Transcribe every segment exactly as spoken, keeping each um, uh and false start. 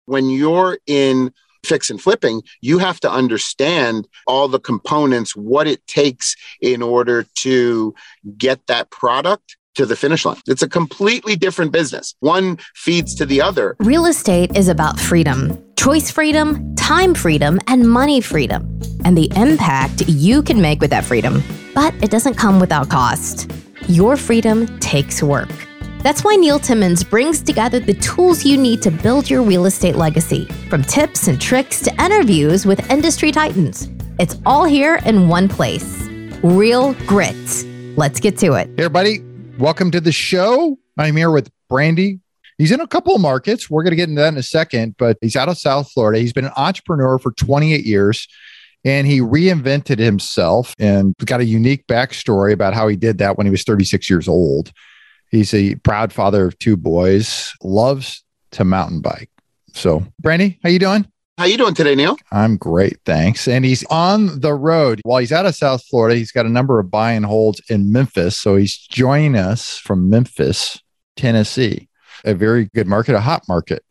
When you're in fix and flipping, you have to understand all the components, what it takes in order to get that product to the finish line. It's a completely different business. One feeds to the other. Real estate is about freedom, choice freedom, time freedom, and money freedom, and the impact you can make with that freedom. But it doesn't come without cost. Your freedom takes work. That's why Neil Timmons brings together the tools you need to build your real estate legacy, from tips and tricks to interviews with industry titans. It's all here in one place. Real Grit. Let's get to it. Hey, everybody. Welcome to the show. I'm here with Brandy. He's in a couple of markets. We're going to get into that in a second, but he's out of South Florida. He's been an entrepreneur for twenty-eight years, and he reinvented himself and got a unique backstory about how he did that when he was thirty-six years old. He's a proud father of two boys, loves to mountain bike. So, Brandy, how you doing? How you doing today, Neil? I'm great, thanks. And he's on the road. While he's out of South Florida, he's got a number of buy and holds in Memphis. So he's joining us from Memphis, Tennessee, a very good market, a hot market.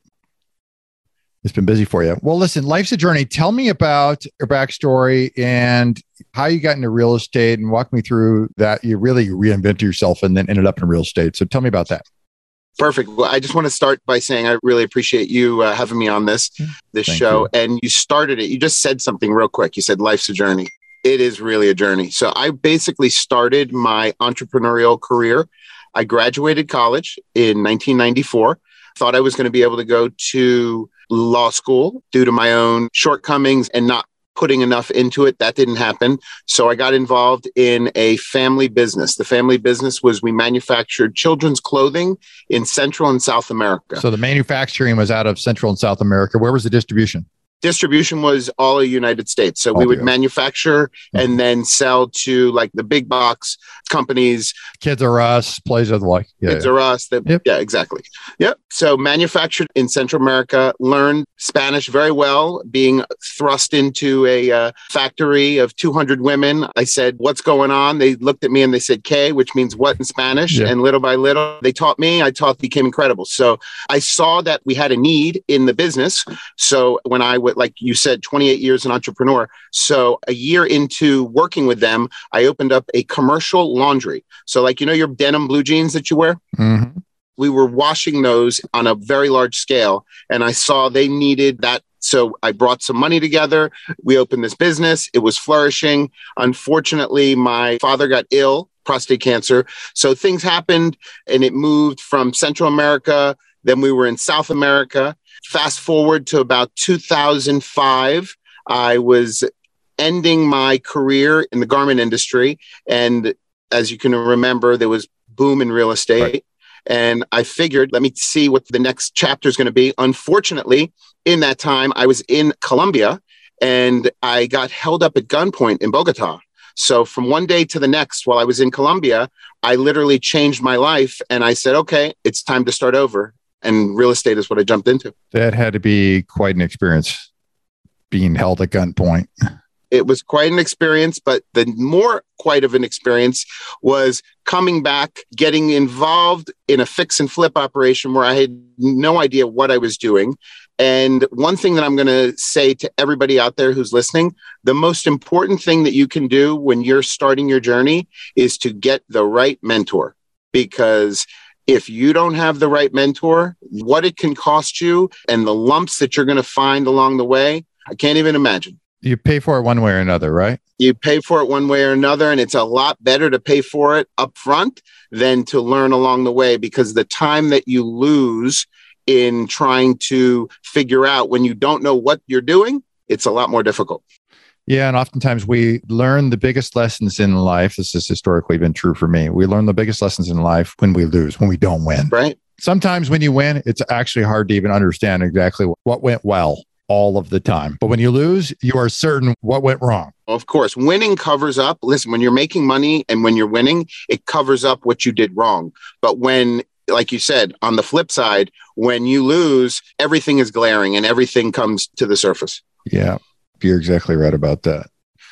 It's been busy for you. Well, listen, life's a journey. Tell me about your backstory and how you got into real estate, and walk me through that. You really reinvented yourself and then ended up in real estate. So tell me about that. Perfect. Well, I just want to start by saying I really appreciate you uh, having me on this, this Thank show. you. And you started it. You just said something real quick. You said life's a journey. It is really a journey. So I basically started my entrepreneurial career. I graduated college in nineteen ninety-four. Thought I was going to be able to go to law school due to my own shortcomings and not putting enough into it. That didn't happen. So I got involved in a family business. The family business was we manufactured children's clothing in Central and South America. So the manufacturing was out of Central and South America. Where was the distribution? Distribution was all of the United States. So All we would the- manufacture Mm-hmm. and then sell to like the big box companies. Kids Are Us, plays of the like. Yeah, Kids yeah. Are Us. That, Yep. Yeah, exactly. Yep. So manufactured in Central America, learned Spanish very well, being thrust into a uh, factory of two hundred women. I said, what's going on? They looked at me and they said, K, which means what in Spanish. Yeah. And little by little, they taught me, I taught, became incredible. So I saw that we had a need in the business. So when I would, like you said, twenty-eight years an entrepreneur. So a year into working with them, I opened up a commercial laundry. So like, you know, your denim blue jeans that you wear? Mm-hmm. We were washing those on a very large scale. And I saw they needed that. So I brought some money together. We opened this business. It was flourishing. Unfortunately, my father got ill, prostate cancer. So things happened and it moved from Central America. Then we were in South America. Fast forward to about two thousand five, I was ending my career in the garment industry. And as you can remember, there was boom in real estate. Right. And I figured, let me see what the next chapter is going to be. Unfortunately, in that time, I was in Colombia and I got held up at gunpoint in Bogota. So from one day to the next, while I was in Colombia, I literally changed my life. And I said, okay, it's time to start over. And real estate is what I jumped into. That had to be quite an experience, being held at gunpoint. It was quite an experience, but the more quite of an experience was coming back, getting involved in a fix and flip operation where I had no idea what I was doing. And one thing that I'm going to say to everybody out there who's listening, the most important thing that you can do when you're starting your journey is to get the right mentor. Because if you don't have the right mentor, what it can cost you and the lumps that you're going to find along the way, I can't even imagine. You pay for it one way or another, right? You pay for it one way or another, and it's a lot better to pay for it up front than to learn along the way, because the time that you lose in trying to figure out when you don't know what you're doing, it's a lot more difficult. Yeah. And oftentimes we learn the biggest lessons in life. This has historically been true for me. We learn the biggest lessons in life when we lose, when we don't win. Right. Sometimes when you win, it's actually hard to even understand exactly what went well all of the time. But when you lose, you are certain what went wrong. Of course, winning covers up. Listen, when you're making money and when you're winning, it covers up what you did wrong. But when, like you said, on the flip side, when you lose, everything is glaring and everything comes to the surface. Yeah, you're exactly right about that.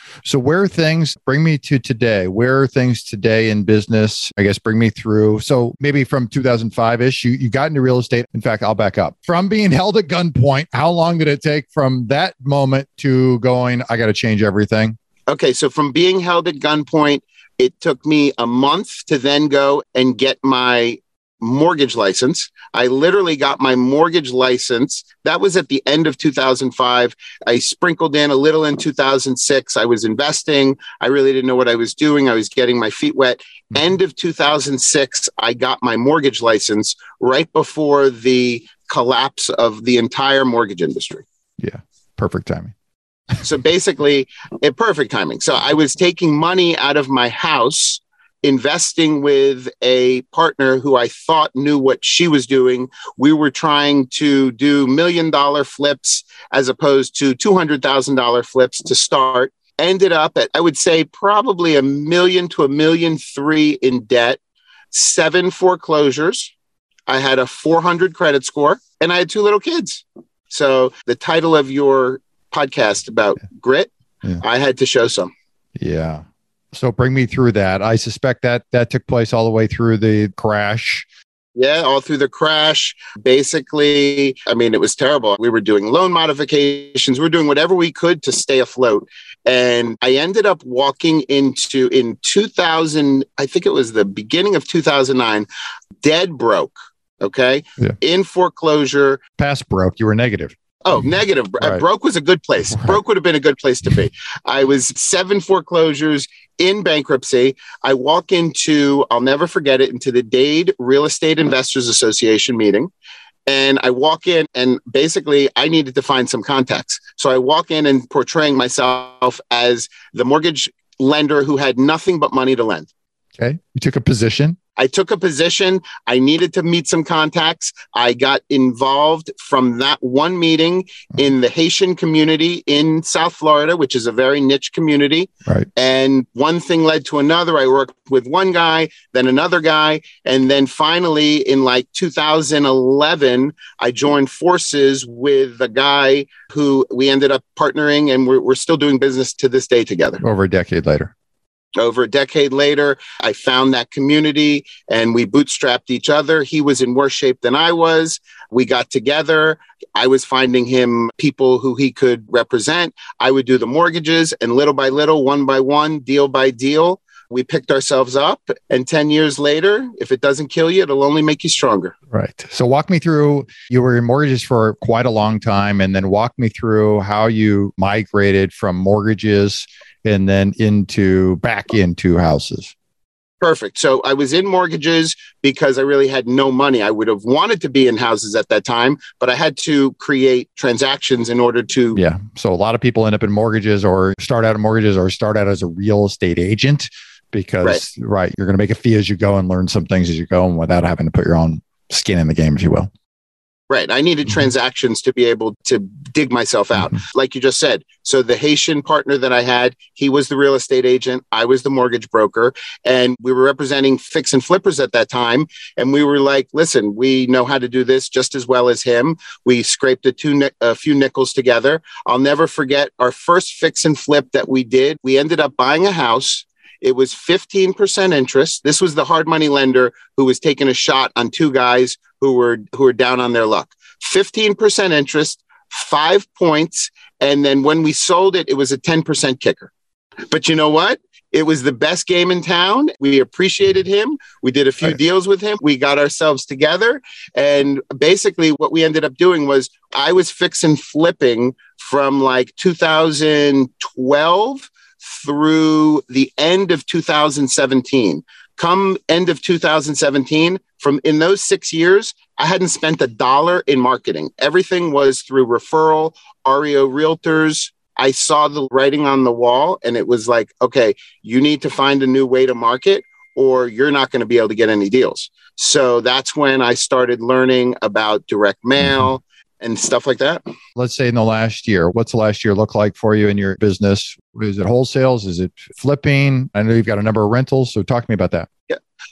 So where are things, bring me to today, where are things today in business? I guess bring me through. So maybe from two thousand five-ish, you, you got into real estate. In fact, I'll back up. From being held at gunpoint, how long did it take from that moment to going, I got to change everything? Okay, so from being held at gunpoint, it took me a month to then go and get my mortgage license. I literally got my mortgage license. That was at the end of two thousand five. I sprinkled in a little in two thousand six. I was investing. I really didn't know what I was doing. I was getting my feet wet. End of two thousand six, I got my mortgage license right before the collapse of the entire mortgage industry. Yeah, perfect timing. So basically, a perfect timing. So I was taking money out of my house, investing with a partner who I thought knew what she was doing. We were trying to do million dollar flips as opposed to two hundred thousand dollars flips to start. Ended up at, I would say, probably a million to a million three in debt, seven foreclosures. I had a four hundred credit score, and I had two little kids. So the title of your podcast about yeah. grit, yeah. I had to show some. Yeah. So bring me through that. I suspect that that took place all the way through the crash. Yeah, all through the crash. Basically, I mean, it was terrible. We were doing loan modifications. We were doing whatever we could to stay afloat. And I ended up walking into, in two thousand, I think it was the beginning of two thousand nine, dead broke, okay? Yeah. In foreclosure. Past broke, you were negative. Oh, negative. Right. Broke was a good place. Right. Broke would have been a good place to be. I was seven foreclosures in bankruptcy. I walk into, I'll never forget it, into the Dade Real Estate Investors Association meeting. And I walk in and basically I needed to find some contacts. So I walk in and portraying myself as the mortgage lender who had nothing but money to lend. Okay. You took a position. I took a position. I needed to meet some contacts. I got involved from that one meeting in the Haitian community in South Florida, which is a very niche community. Right. And one thing led to another. I worked with one guy, then another guy. And then finally, in like two thousand eleven, I joined forces with a guy who we ended up partnering, and we're, we're still doing business to this day together. Over a decade later. Over a decade later, I found that community and we bootstrapped each other. He was in worse shape than I was. We got together. I was finding him people who he could represent. I would do the mortgages, and little by little, one by one, deal by deal, we picked ourselves up. And ten years later, if it doesn't kill you, it'll only make you stronger. Right. So walk me through, you were in mortgages for quite a long time, and then walk me through how you migrated from mortgages and then into back into houses. Perfect. So I was in mortgages because I really had no money. I would have wanted to be in houses at that time, but I had to create transactions in order to. Yeah. So a lot of people end up in mortgages or start out in mortgages or start out as a real estate agent because, right, right you're going to make a fee as you go and learn some things as you go and without having to put your own skin in the game, if you will. Right. I needed transactions to be able to dig myself out. Mm-hmm. Like you just said. So the Haitian partner that I had, he was the real estate agent. I was the mortgage broker. And we were representing fix and flippers at that time. And we were like, listen, we know how to do this just as well as him. We scraped a, two, a few nickels together. I'll never forget our first fix and flip that we did. We ended up buying a house. It was fifteen percent interest. This was the hard money lender who was taking a shot on two guys who were who were down on their luck. fifteen percent interest, five points. And then when we sold it, it was a ten percent kicker. But you know what? It was the best game in town. We appreciated him. We did a few right. deals with him. We got ourselves together. And basically what we ended up doing was I was fixing flipping from like two thousand twelve through the end of two thousand seventeen. Come end of two thousand seventeen, from in those six years, I hadn't spent a dollar in marketing. Everything was through referral, R E O realtors. I saw the writing on the wall and it was like, okay, you need to find a new way to market or you're not going to be able to get any deals. So that's when I started learning about direct mail and stuff like that. Let's say in the last year, what's the last year look like for you in your business? Is it wholesales? Is it flipping? I know you've got a number of rentals. So talk to me about that. Yeah.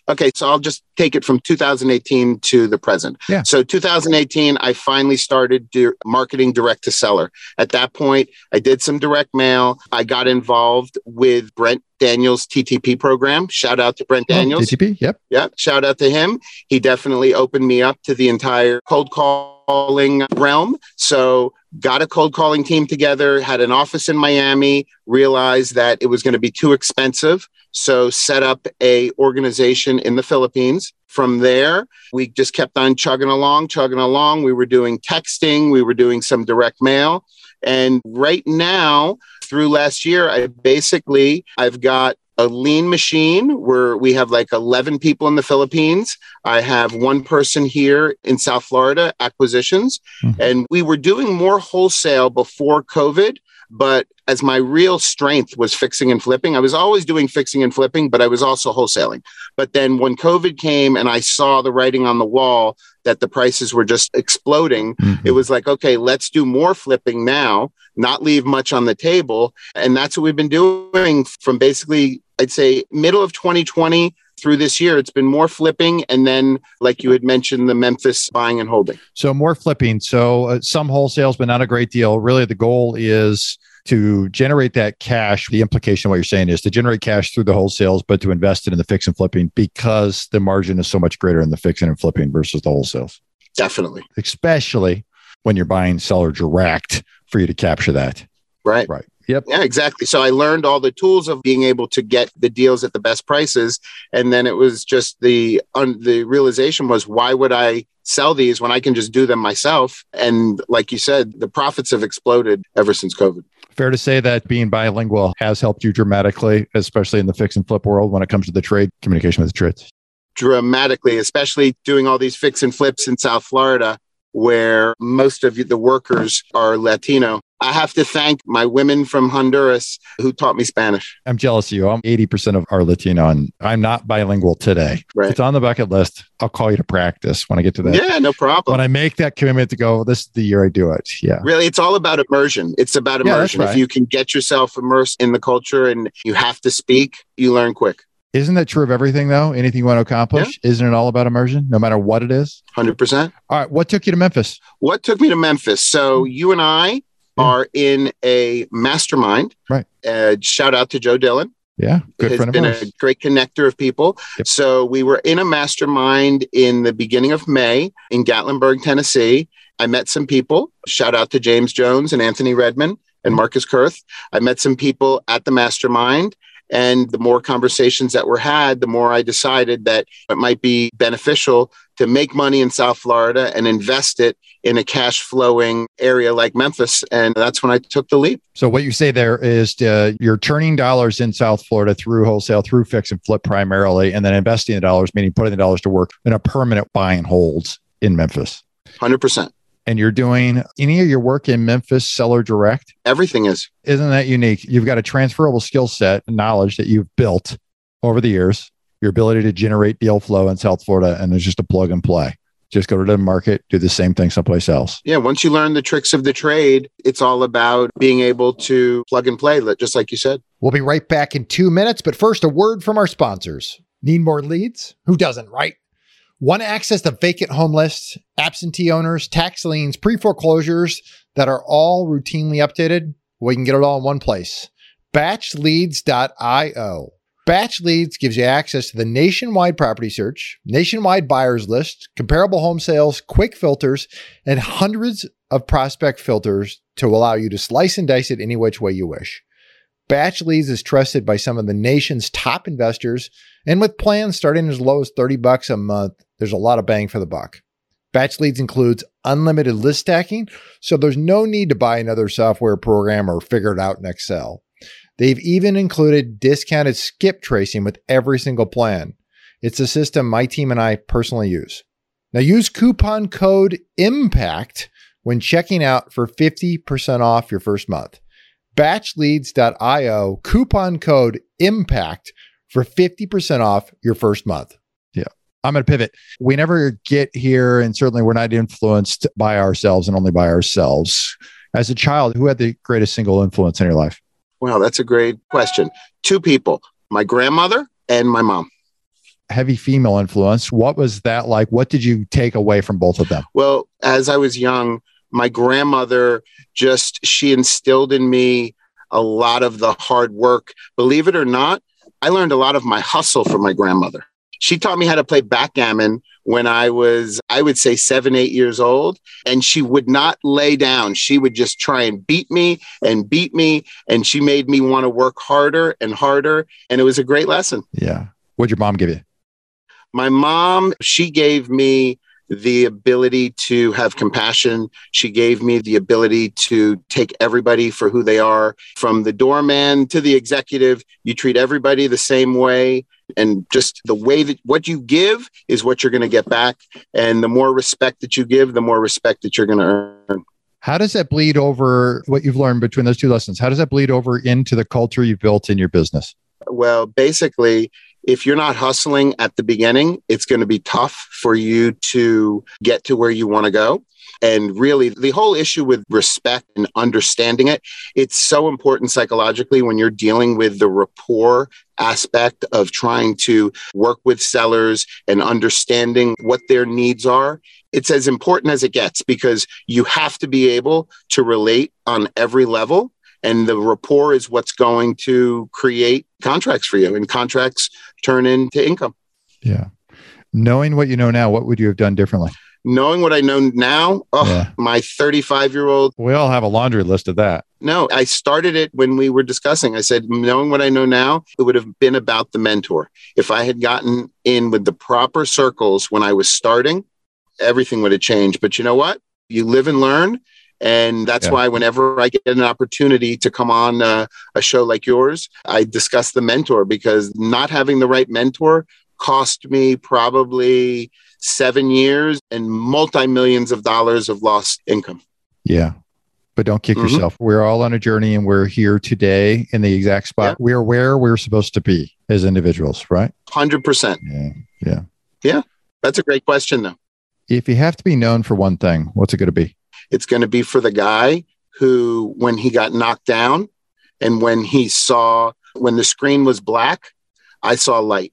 Okay, so I'll just take it from two thousand eighteen to the present. Yeah. So two thousand eighteen, I finally started di- marketing direct to seller. At that point, I did some direct mail. I got involved with Brent Daniels' T T P program. Shout out to Brent Daniels. Oh, T T P, yep. Yeah, shout out to him. He definitely opened me up to the entire cold calling realm. So got a cold calling team together, had an office in Miami, realized that it was going to be too expensive. So set up a organization in the Philippines. From there, we just kept on chugging along, chugging along. We were doing texting. We were doing some direct mail. And right now, through last year, I basically, I've got a lean machine where we have like eleven people in the Philippines. I have one person here in South Florida, acquisitions. Mm-hmm. And we were doing more wholesale before COVID. But as my real strength was fixing and flipping, I was always doing fixing and flipping, but I was also wholesaling. But then when COVID came and I saw the writing on the wall that the prices were just exploding, mm-hmm. it was like, okay, let's do more flipping now, not leave much on the table. And that's what we've been doing from basically, I'd say, middle of twenty twenty through this year. It's been more flipping. And then, like you had mentioned, the Memphis buying and holding. So more flipping. So uh, some wholesales, but not a great deal. Really, the goal is to generate that cash. The implication of what you're saying is to generate cash through the wholesales, but to invest it in the fix and flipping because the margin is so much greater in the fixing and flipping versus the wholesales. Definitely. Especially when you're buying seller direct for you to capture that. Right. Right. Yep. Yeah, exactly. So I learned all the tools of being able to get the deals at the best prices. And then it was just the, un, the realization was, why would I sell these when I can just do them myself? And like you said, the profits have exploded ever since COVID. Fair to say that being bilingual has helped you dramatically, especially in the fix and flip world when it comes to the trade, communication with the trades. Dramatically, especially doing all these fix and flips in South Florida, where most of the workers are Latino. I have to thank my women from Honduras who taught me Spanish. I'm jealous of you. I'm eighty percent of our Latino, and I'm not bilingual today. Right. It's on the bucket list. I'll call you to practice when I get to that. Yeah, no problem. When I make that commitment to go, this is the year I do it. Yeah. Really, it's all about immersion. It's about immersion. Yeah, right. If you can get yourself immersed in the culture and you have to speak, you learn quick. Isn't that true of everything, though? Anything you want to accomplish? Yeah. Isn't it all about immersion, no matter what it is? one hundred percent. All right. What took you to Memphis? What took me to Memphis? So you and I yeah. are in a mastermind. Right. Uh, shout out to Joe Dillon. Yeah. Good has friend of been ours. A great connector of people. Yep. So we were in a mastermind in the beginning of May in Gatlinburg, Tennessee. I met some people. Shout out to James Jones and Anthony Redmond and Marcus Kurth. I met some people at the mastermind. And the more conversations that were had, the more I decided that it might be beneficial to make money in South Florida and invest it in a cash flowing area like Memphis. And that's when I took the leap. So what you say there is uh, you're turning dollars in South Florida through wholesale, through fix and flip primarily, and then investing the dollars, meaning putting the dollars to work in a permanent buy and holds in Memphis. one hundred percent. And you're doing any of your work in Memphis seller direct? Everything is. Isn't that unique? You've got a transferable skill set and knowledge that you've built over the years, your ability to generate deal flow in South Florida, and it's just a plug and play. Just go to the market, do the same thing someplace else. Yeah, once you learn the tricks of the trade, it's all about being able to plug and play, just like you said. We'll be right back in two minutes, but first, a word from our sponsors. Need more leads? Who doesn't, right? Want to access the vacant home lists, absentee owners, tax liens, pre-foreclosures that are all routinely updated? Well, you can get it all in one place. batch leads dot io. Batch Leads gives you access to the nationwide property search, nationwide buyers list, comparable home sales, quick filters, and hundreds of prospect filters to allow you to slice and dice it any which way you wish. Batch Leads is trusted by some of the nation's top investors, and with plans starting as low as thirty bucks a month, there's a lot of bang for the buck. Batch Leads includes unlimited list stacking, so there's no need to buy another software program or figure it out in Excel. They've even included discounted skip tracing with every single plan. It's a system my team and I personally use. Now use coupon code IMPACT when checking out for fifty percent off your first month. batch leads dot io, coupon code IMPACT for fifty percent off your first month. Yeah. I'm going to pivot. We never get here, and certainly we're not influenced by ourselves and only by ourselves. As a child, who had the greatest single influence in your life? Wow, that's a great question. Two people, my grandmother and my mom. heavy female influence. What was that like? What did you take away from both of them? Well, as I was young, my grandmother just, she instilled in me a lot of the hard work. Believe it or not, I learned a lot of my hustle from my grandmother. She taught me how to play backgammon when I was, I would say, seven, eight years old. And she would not lay down. She would just try and beat me and beat me. And she made me want to work harder and harder. And it was a great lesson. Yeah. What'd your mom give you? My mom, she gave me the ability to have compassion. She gave me the ability to take everybody for who they are. From the doorman to the executive, you treat everybody the same way. And just the way that what you give is what you're going to get back. And the more respect that you give, the more respect that you're going to earn. How does that bleed over what you've learned between those two lessons? How does that bleed over into the culture you've built in your business? Well, basically, if you're not hustling at the beginning, it's going to be tough for you to get to where you want to go. And really, the whole issue with respect and understanding it, it's so important psychologically when you're dealing with the rapport aspect of trying to work with sellers and understanding what their needs are. It's as important as it gets because you have to be able to relate on every level. And the rapport is what's going to create contracts for you, and contracts turn into income. Yeah. Knowing what you know now, what would you have done differently? Knowing what I know now, oh, yeah. My thirty-five-year-old. We all have a laundry list of that. No, I started it when we were discussing. I said, knowing what I know now, it would have been about the mentor. If I had gotten in with the proper circles when I was starting, everything would have changed. But you know what? You live and learn. And that's yeah. why whenever I get an opportunity to come on uh, a show like yours, I discuss the mentor, because not having the right mentor cost me probably seven years and multi-millions of dollars of lost income. Yeah. But don't kick mm-hmm. yourself. We're all on a journey, and we're here today in the exact spot. Yeah. We're where we're supposed to be as individuals, right? one hundred percent. Yeah. Yeah. Yeah. That's a great question, though. If you have to be known for one thing, what's it going to be? It's going to be for the guy who, when he got knocked down and when he saw, when the screen was black, I saw light.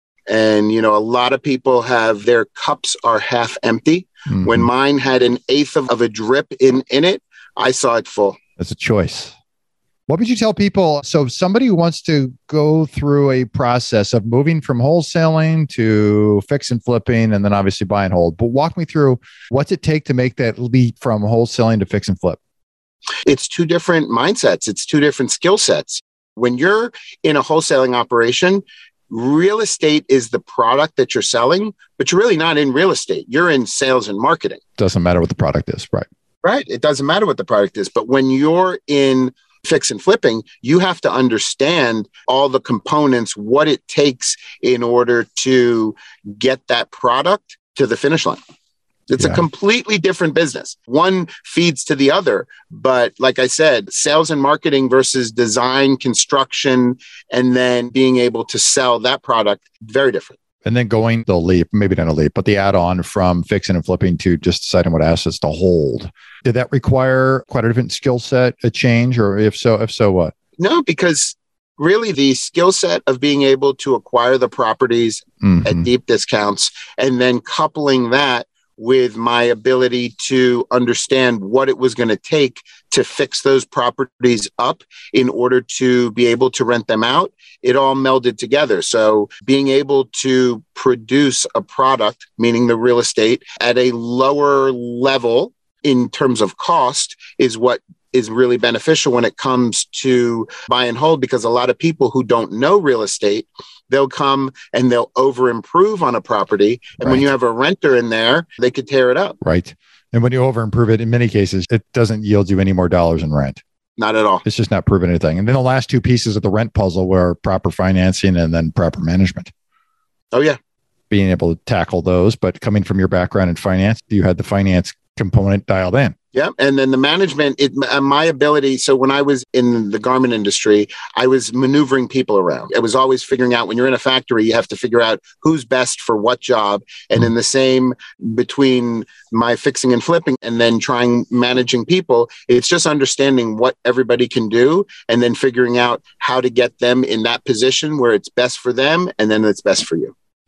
And, you know, a lot of people have, their cups are half empty. Mm-hmm. When mine had an eighth of, of a drip in, in it, I saw it full. That's a choice. What would you tell people? So somebody who wants to go through a process of moving from wholesaling to fix and flipping, and then obviously buy and hold, but walk me through, what's it take to make that leap from wholesaling to fix and flip? It's two different mindsets. It's two different skill sets. When you're in a wholesaling operation, real estate is the product that you're selling, but you're really not in real estate. You're in sales and marketing. Doesn't matter what the product is, right? Right. It doesn't matter what the product is. But when you're in fix and flipping, you have to understand all the components, what it takes in order to get that product to the finish line. It's yeah. a completely different business. One feeds to the other. But like I said, sales and marketing versus design, construction, and then being able to sell that product, very different. And then going the leap, maybe not a leap, but the add-on from fixing and flipping to just deciding what assets to hold. Did that require quite a different skill set, a change? Or if so, if so, what? No, because really the skill set of being able to acquire the properties mm-hmm. at deep discounts, and then coupling that with my ability to understand what it was going to take to fix those properties up in order to be able to rent them out, it all melded together. So being able to produce a product, meaning the real estate, at a lower level in terms of cost is what is really beneficial when it comes to buy and hold, because a lot of people who don't know real estate, they'll come and they'll over improve on a property. And right. when you have a renter in there, they could tear it up. Right. And when you over improve it, in many cases, it doesn't yield you any more dollars in rent. Not at all. It's just not proving anything. And then the last two pieces of the rent puzzle were proper financing and then proper management. Oh, yeah. Being able to tackle those, but coming from your background in finance, you had the finance component dialed in. Yeah. And then the management, it, my ability. So when I was in the garment industry, I was maneuvering people around. I was always figuring out, when you're in a factory, you have to figure out who's best for what job. And in the same between my fixing and flipping and then trying managing people, it's just understanding what everybody can do and then figuring out how to get them in that position where it's best for them and then it's best for you.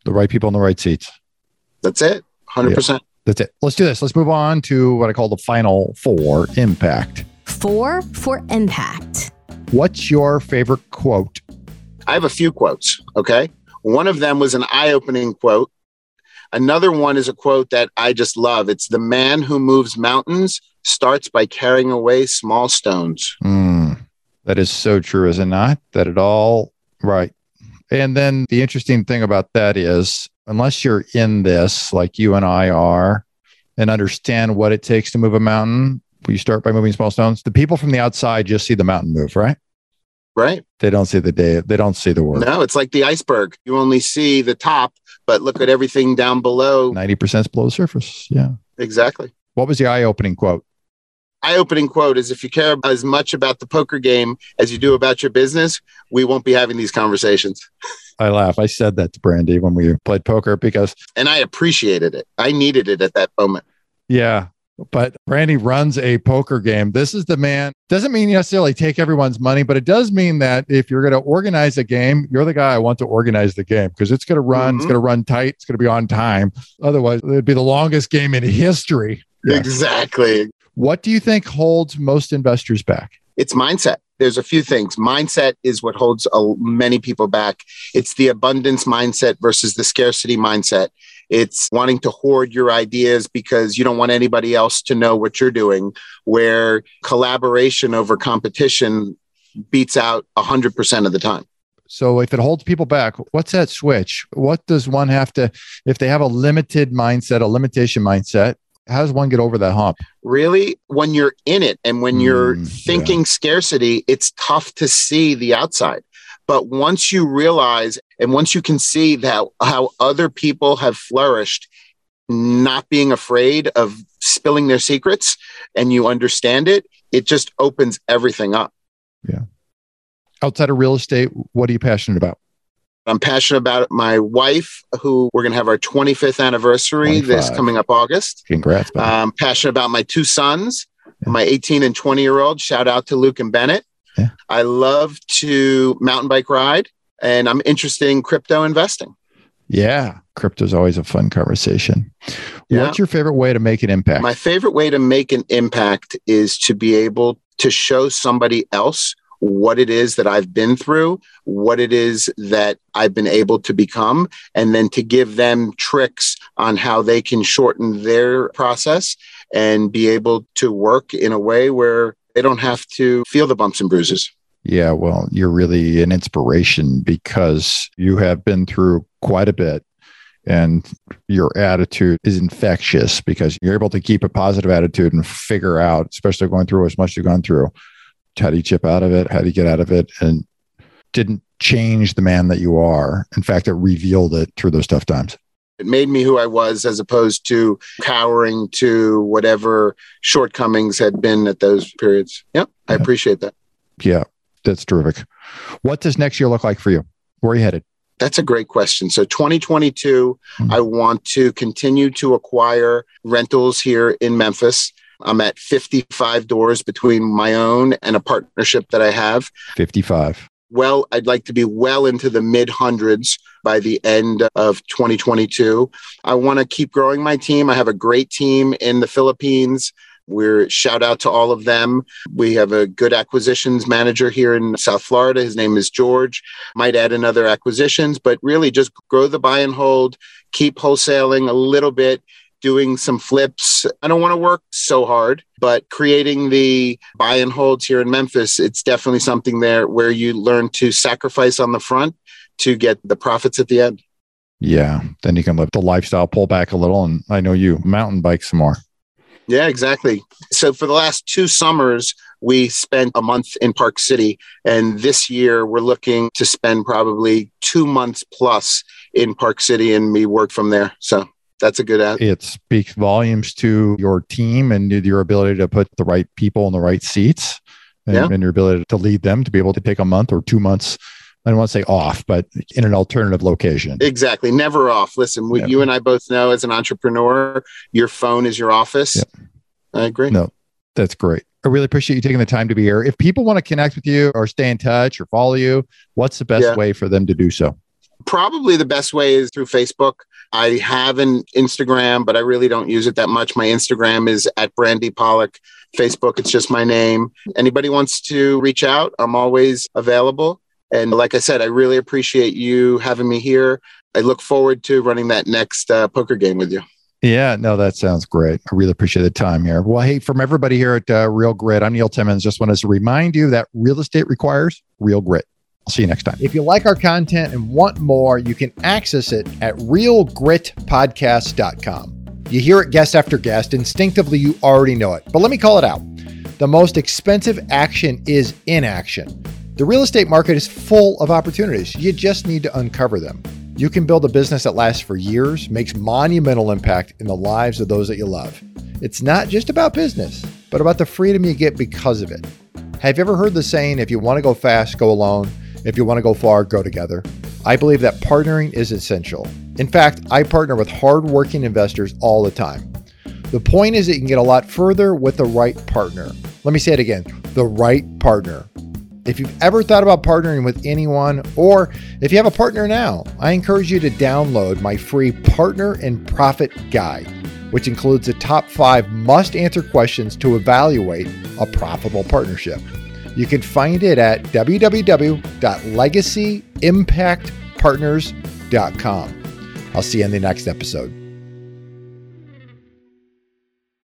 The right people in the right seats. That's it. one hundred percent. Yeah, that's it. Let's do this. Let's move on to what I call the final four, impact. Four for impact. What's your favorite quote? I have a few quotes. Okay. One of them was an eye-opening quote. Another one is a quote that I just love. It's the man who moves mountains starts by carrying away small stones. Mm, that is so true, is it not? That it all, right. And then the interesting thing about that is, unless you're in this, like you and I are, and understand what it takes to move a mountain, you start by moving small stones. The people from the outside just see the mountain move, right? Right. They don't see the day. They don't see the work. No, it's like the iceberg. You only see the top, but look at everything down below. ninety percent is below the surface. Yeah. Exactly. What was the eye-opening quote? Eye-opening quote is, if you care as much about the poker game as you do about your business, we won't be having these conversations. I laugh. I said that to Brandy when we played poker because... And I appreciated it. I needed it at that moment. Yeah. But Brandy runs a poker game. This is the man. Doesn't mean you necessarily take everyone's money, but it does mean that if you're going to organize a game, you're the guy I want to organize the game, because it's going to run, mm-hmm. it's going to run tight, it's going to be on time. Otherwise, it'd be the longest game in history. Yeah. Exactly. What do you think holds most investors back? It's mindset. There's a few things. Mindset is what holds a, many people back. It's the abundance mindset versus the scarcity mindset. It's wanting to hoard your ideas because you don't want anybody else to know what you're doing, where collaboration over competition beats out one hundred percent of the time. So if it holds people back, what's that switch? What does one have to, if they have a limited mindset, a limitation mindset, how does one get over that hump? Really, when you're in it and when you're Mm, thinking yeah. scarcity, it's tough to see the outside. But once you realize and once you can see that how other people have flourished, not being afraid of spilling their secrets, and you understand it, it just opens everything up. Yeah. Outside of real estate, what are you passionate about? I'm passionate about my wife, who we're going to have our twenty-fifth anniversary this twenty-five. coming up August. Congrats. buddy. I'm passionate about my two sons, Yeah. my eighteen and twenty year old. Shout out to Luke and Bennett. Yeah. I love to mountain bike ride, and I'm interested in crypto investing. Yeah. Crypto's always a fun conversation. Yeah. What's your favorite way to make an impact? My favorite way to make an impact is to be able to show somebody else what it is that I've been through, what it is that I've been able to become, and then to give them tricks on how they can shorten their process and be able to work in a way where they don't have to feel the bumps and bruises. Yeah, well, you're really an inspiration because you have been through quite a bit, and your attitude is infectious because you're able to keep a positive attitude and figure out, especially going through as much as you've gone through, how do you chip out of it? How do you get out of it? And didn't change the man that you are. In fact, it revealed it through those tough times. It made me who I was, as opposed to cowering to whatever shortcomings had been at those periods. Yep, I Yeah. appreciate that. Yeah, that's terrific. What does next year look like for you? Where are you headed? That's a great question. So twenty twenty-two, Mhm. I want to continue to acquire rentals here in Memphis. I'm at fifty-five doors between my own and a partnership that I have. fifty-five. Well, I'd like to be well into the mid hundreds by the end of twenty twenty-two. I want to keep growing my team. I have a great team in the Philippines. We're shout out to all of them. We have a good acquisitions manager here in South Florida. His name is George. Might add another acquisitions, but really just grow the buy and hold, keep wholesaling a little bit, doing some flips. I don't want to work so hard, but creating the buy and holds here in Memphis, it's definitely something there where you learn to sacrifice on the front to get the profits at the end. Yeah. Then you can live the lifestyle, pull back a little. And I know you mountain bike some more. Yeah, exactly. So for the last two summers, we spent a month in Park City. And this year we're looking to spend probably two months plus in Park City, and we work from there. So that's a good ad. It speaks volumes to your team and your ability to put the right people in the right seats, and, Yeah. and your ability to lead them to be able to take a month or two months. I don't want to say off, but in an alternative location. Exactly. Never off. Listen, we, Never. you and I both know, as an entrepreneur, your phone is your office. Yep. I agree. No, that's great. I really appreciate you taking the time to be here. If people want to connect with you or stay in touch or follow you, what's the best Yeah. way for them to do so? Probably the best way is through Facebook. I have an Instagram, but I really don't use it that much. My Instagram is at Brandy Pollock. Facebook, it's just my name. Anybody wants to reach out, I'm always available. And like I said, I really appreciate you having me here. I look forward to running that next uh, poker game with you. Yeah, no, that sounds great. I really appreciate the time here. Well, hey, from everybody here at uh, Real Grit, I'm Neil Timmons. Just wanted to remind you that real estate requires real grit. I'll see you next time. If you like our content and want more, you can access it at real grit podcast dot com. You hear it guest after guest. Instinctively, you already know it. But let me call it out. The most expensive action is inaction. The real estate market is full of opportunities. You just need to uncover them. You can build a business that lasts for years, makes monumental impact in the lives of those that you love. It's not just about business, but about the freedom you get because of it. Have you ever heard the saying, if you want to go fast, go alone. If you want to go far, go together. I believe that partnering is essential. In fact, I partner with hardworking investors all the time. The point is that you can get a lot further with the right partner. Let me say it again, the right partner. If you've ever thought about partnering with anyone, or if you have a partner now, I encourage you to download my free Partner and Profit Guide, which includes the top five must-answer questions to evaluate a profitable partnership. You can find it at w w w dot legacy impact partners dot com. I'll see you in the next episode.